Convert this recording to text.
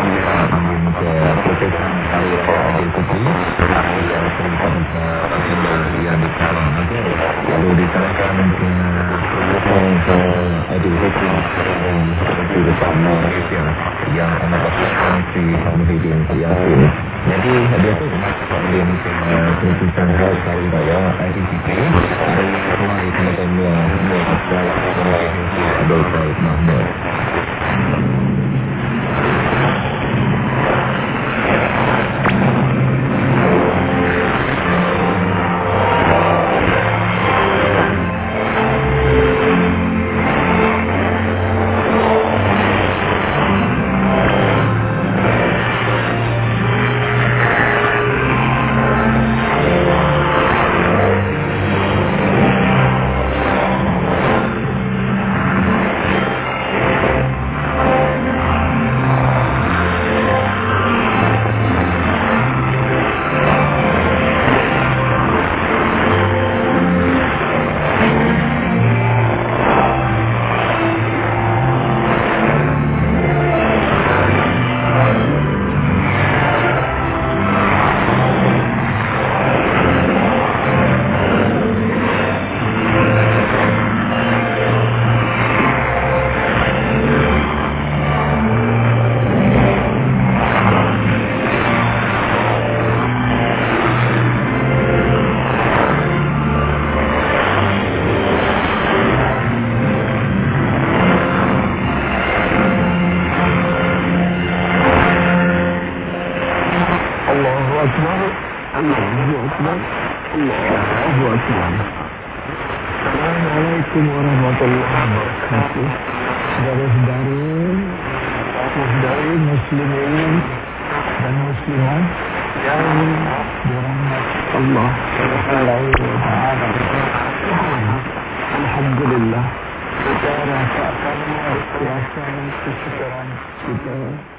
ingin ke protesan hari raya Aidilfitri, hari yang serempat yang dikarang ada, lalu diserahkan ke Aidilfitri dan seperti bersama Malaysia yang anak pasangan si Muhyiddin Yassin. Jadi dia tu ingin ke protesan hari raya Aidilfitri dari mulai semacam Abdul Said Mahmud. Assalamualaikum warahmatullahi wabarakatuh. Saudara-saudari muslimin dan muslimat yang dirahmati Allah Subhanahu wa taala. Alhamdulillah, kita rasakan kesyukuran kita